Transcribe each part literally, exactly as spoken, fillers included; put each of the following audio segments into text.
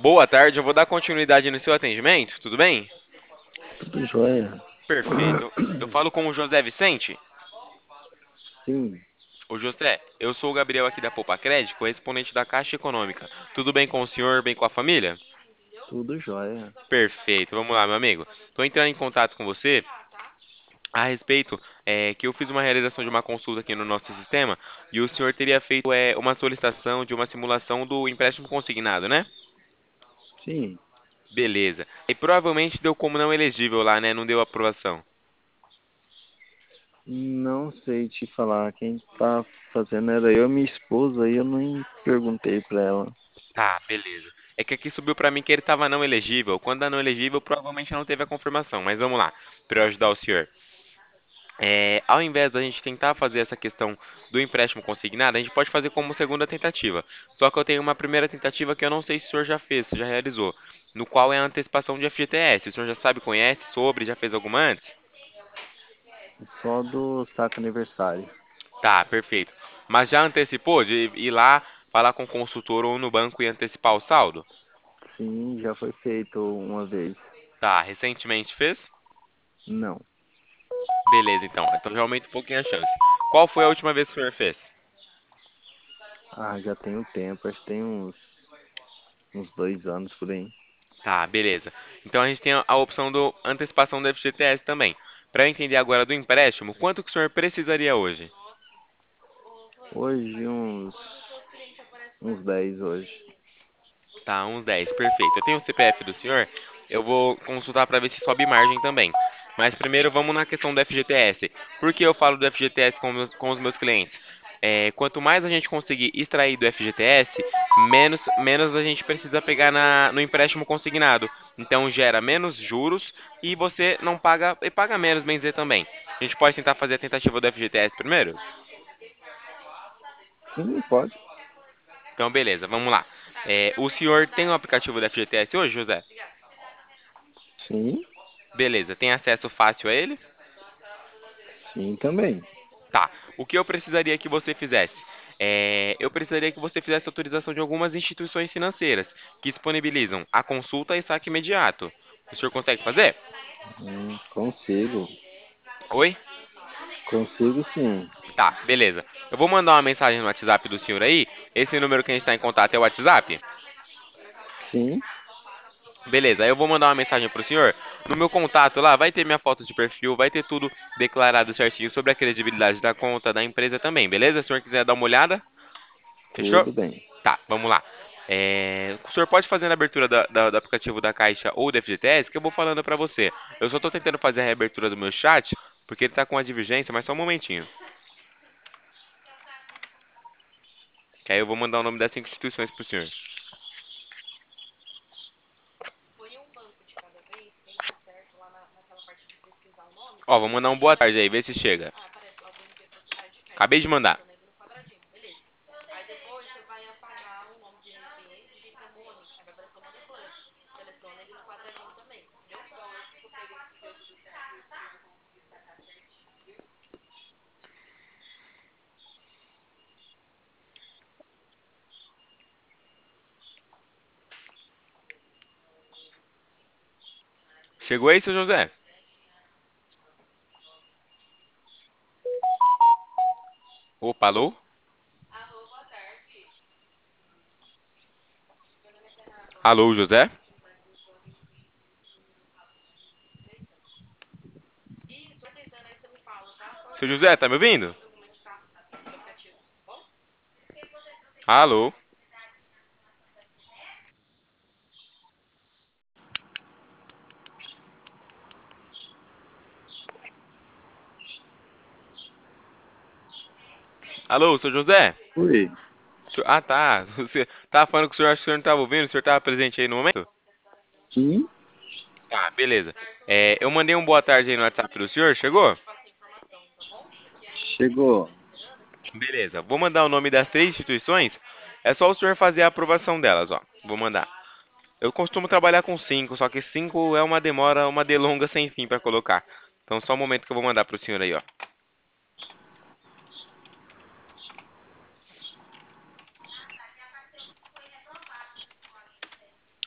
Boa tarde, eu vou dar continuidade no seu atendimento, tudo bem? Tudo jóia? Perfeito. Eu falo com o José Vicente. Sim, Ô José, eu sou o Gabriel aqui da Poupa Crédito, correspondente da Caixa Econômica. Tudo bem com o senhor, bem com a família? tudo jóia. Perfeito, vamos lá, meu amigo. Estou entrando em contato com você a respeito é, que eu fiz uma realização de uma consulta aqui no nosso sistema e o senhor teria feito é, uma solicitação de uma simulação do empréstimo consignado, né? Sim, Beleza. E provavelmente deu como não elegível lá, né? Não deu aprovação. não sei te falar. Quem tá fazendo era eu e minha esposa e eu nem perguntei pra ela. Tá, beleza. É que aqui subiu pra mim que ele tava não elegível. Quando dá não elegível, provavelmente não teve a confirmação. Mas vamos lá, para eu ajudar o senhor. É, ao invés da gente tentar fazer essa questão do empréstimo consignado, a gente pode fazer como segunda tentativa. Só que eu tenho uma primeira tentativa que eu não sei se o senhor já fez, se já realizou, no qual é a antecipação de F G T S. O senhor já sabe, conhece sobre, já fez alguma antes? Só do saco aniversário. Tá, perfeito. Mas já antecipou de ir lá falar com o consultor ou no banco e antecipar o saldo? Sim, já foi feito uma vez. Tá, recentemente fez? Não. Beleza, então. Então já aumenta um pouquinho a chance. Qual foi a última vez que o senhor fez? Ah, já tem um tempo. Acho que tem uns, uns dois anos por aí. Tá, beleza. Então a gente tem a a opção do antecipação do F G T S também. Para eu entender agora do empréstimo, quanto que o senhor precisaria hoje? Hoje uns, uns dez hoje. Tá, uns dez, perfeito. Eu tenho o C P F do senhor, eu vou consultar para ver se sobe margem também. Mas primeiro vamos na questão do F G T S. Por que eu falo do F G T S com, meus- com os meus clientes? É, quanto mais a gente conseguir extrair do F G T S, menos, menos a gente precisa pegar na, no empréstimo consignado. Então gera menos juros e você não paga, e paga menos, bem dizer também. A gente pode tentar fazer a tentativa do F G T S primeiro? Sim, pode. Então beleza, vamos lá. É, o senhor tem o aplicativo do F G T S hoje, José? Sim, Beleza, tem acesso fácil a ele? sim também. Tá. O que eu precisaria que você fizesse? É, eu precisaria que você fizesse autorização de algumas instituições financeiras que disponibilizam a consulta e saque imediato. O senhor consegue fazer? Hum, consigo. Oi? Consigo sim. Tá, beleza. Eu vou mandar uma mensagem no WhatsApp do senhor aí. Esse número que a gente está em contato é o WhatsApp? Sim, Beleza, aí eu vou mandar uma mensagem pro senhor. No meu contato lá vai ter minha foto de perfil, vai ter tudo declarado certinho sobre a credibilidade da conta, da empresa também, beleza? Se o senhor quiser dar uma olhada, fechou? tudo bem. Tá, vamos lá. É, o senhor pode fazer na abertura da- da- do aplicativo da Caixa ou do F G T S que eu vou falando pra você. Eu só tô tentando fazer a reabertura do meu chat porque ele tá com uma divergência, mas só um momentinho. Que aí eu vou mandar o nome das cinco instituições pro senhor. Ó, vou mandar um boa tarde aí, vê se chega. Acabei de mandar. Chegou aí, seu José? Opa, alô? Alô, José? Seu José, tá me ouvindo? Alô? Alô, seu José? Oi. Senhor- Ah, tá. Você tava falando que o senhor acha que o senhor não tava ouvindo, o senhor tava presente aí no momento? Sim, Tá, beleza. É, eu mandei um boa tarde aí no WhatsApp do senhor, chegou? chegou. Beleza. Vou mandar o nome das três instituições. É só o senhor fazer a aprovação delas, ó. Vou mandar. Eu costumo trabalhar com cinco, só que cinco é uma demora, uma delonga sem fim para colocar. Então só um momento que eu vou mandar pro senhor aí, ó.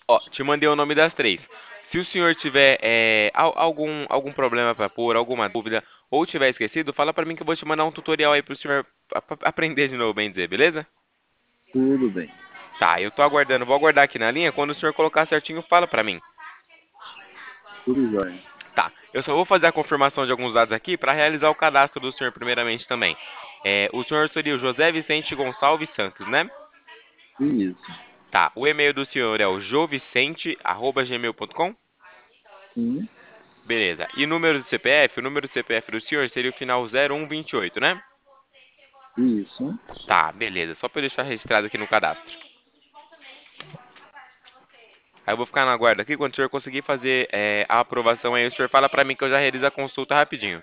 Ó, te mandei o nome das três. Se o senhor tiver é, al- algum, algum problema para pôr, alguma dúvida, ou tiver esquecido, fala para mim que eu vou te mandar um tutorial aí pro senhor a- a- aprender de novo, bem dizer, beleza? Tudo bem. Tá, eu tô aguardando, vou aguardar aqui na linha. Quando o senhor colocar certinho, fala para mim. Tudo jóia. Tá, eu só vou fazer a confirmação de alguns dados aqui para realizar o cadastro do senhor primeiramente também. É, o senhor seria o José Vicente Gonçalves Santos, né? Isso. Tá, o e-mail do senhor é o jovicente arroba gmail ponto com? Sim. Beleza. E número do C P F? O número do C P F do senhor seria o final zero um vinte e oito, né? Isso. Tá, beleza. Só para eu deixar registrado aqui no cadastro. Aí eu vou ficar na guarda aqui. Quando o senhor conseguir fazer é, a aprovação aí, o senhor fala para mim que eu já realizo a consulta rapidinho.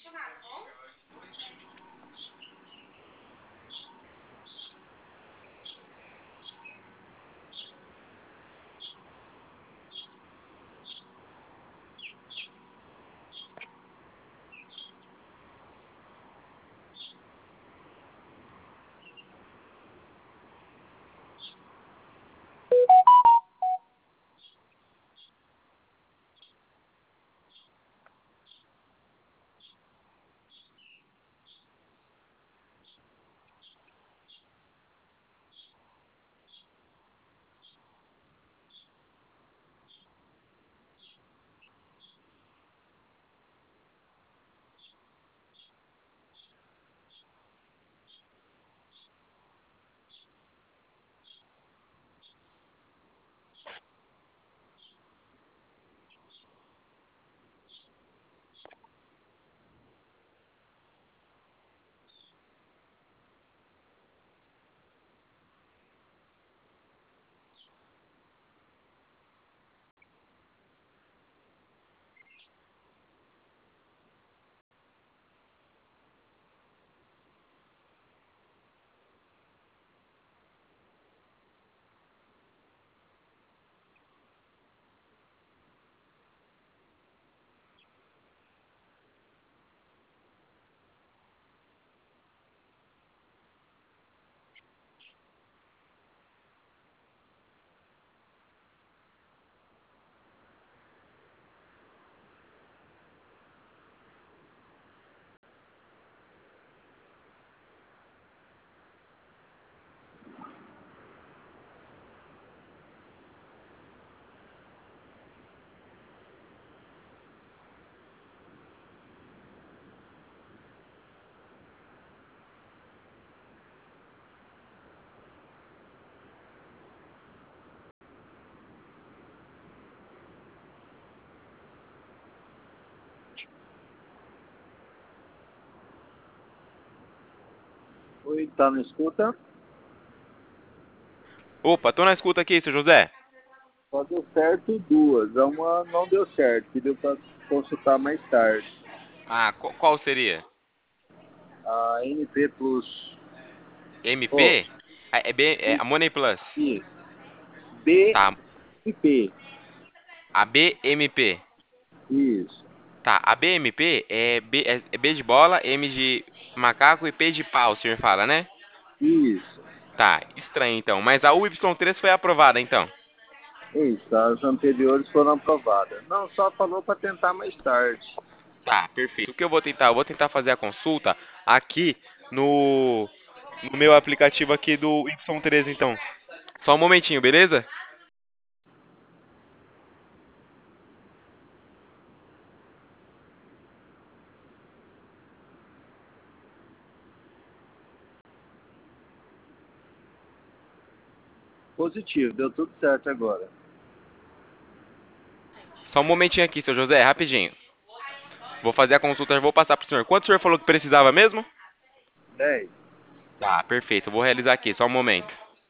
Oi, tá na escuta? Opa, tô na escuta aqui, seu José. Só deu certo duas. A uma não deu certo, que deu para consultar mais tarde. Ah, qu- qual seria? A N P Plus. Oh, M P? Ah, É, B, é a Money Plus. isso. Tá, B e P. a B M P. Isso. Tá, a B M P é B, é é B de bola, M de macaco e P de pau, o senhor fala, né? Isso. Tá, estranho então. Mas a U Y três foi aprovada então. Isso, as anteriores foram aprovadas. Não, só falou para tentar mais tarde. Tá, perfeito. O que eu vou tentar? Eu vou tentar fazer a consulta aqui no, no meu aplicativo aqui do Y três então. Só um momentinho, beleza? Positivo, deu tudo certo agora. Só um momentinho aqui, seu José, rapidinho. Vou fazer a consulta, e vou passar pro senhor. Quanto o senhor falou que precisava mesmo? Dez. Tá, perfeito. Eu vou realizar aqui, só um momento.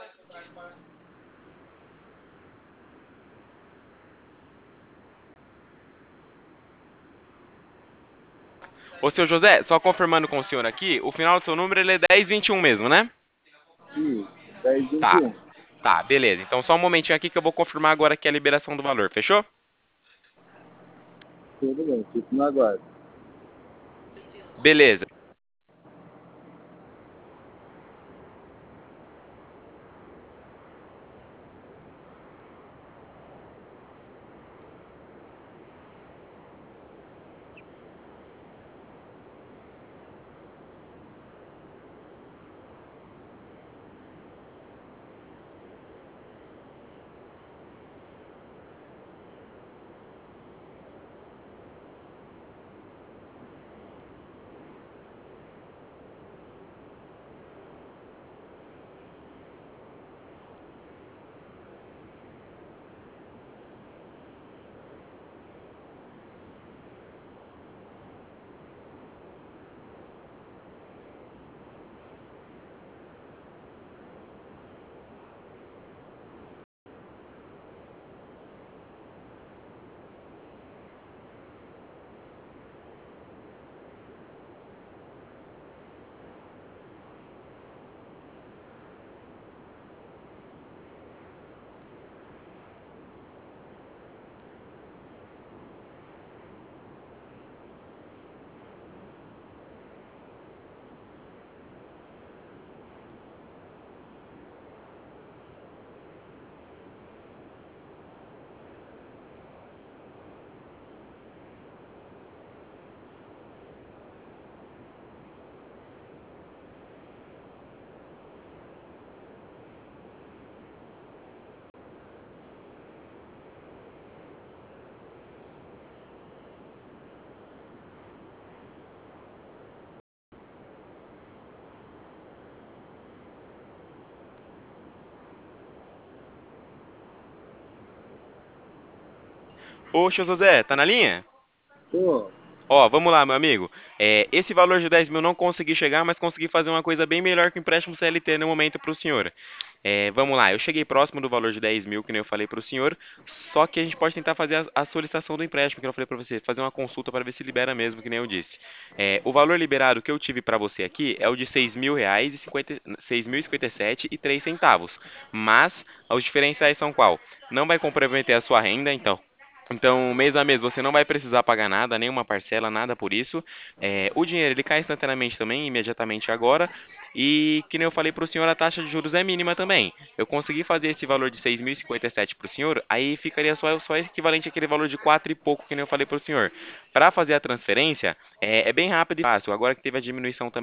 Ô, seu José, só confirmando com o senhor aqui, o final do seu número ele é dez vinte e um mesmo, né? Isso, dez, vinte e Tá, um. tá, beleza. Então só um momentinho aqui que eu vou confirmar agora aqui a liberação do valor, fechou? Tudo bem, fico no aguardo. Beleza. Ô, seu José, tá na linha? Tô. Ó, vamos lá, meu amigo. É, esse valor de dez mil não consegui chegar, mas consegui fazer uma coisa bem melhor que o empréstimo C L T no momento para o senhor. É, vamos lá, eu cheguei próximo do valor de dez mil, que nem eu falei para o senhor, só que a gente pode tentar fazer a, a solicitação do empréstimo, que eu falei para você, fazer uma consulta para ver se libera mesmo, que nem eu disse. É, o valor liberado que eu tive para você aqui é o de seis mil reais e cinquenta, seis mil e cinquenta e sete e três centavos. Mas os diferenciais são qual? Não vai comprometer a sua renda, então. Então, mês a mês, você não vai precisar pagar nada, nenhuma parcela, nada por isso. É, o dinheiro ele cai instantaneamente também, imediatamente agora. E, que nem eu falei para o senhor, a taxa de juros é mínima também. Eu consegui fazer esse valor de seis mil e cinquenta e sete para o senhor, aí ficaria só, só equivalente àquele valor de quatro e pouco, que nem eu falei para o senhor. Para fazer a transferência, é, é bem rápido e fácil. Agora que teve a diminuição também.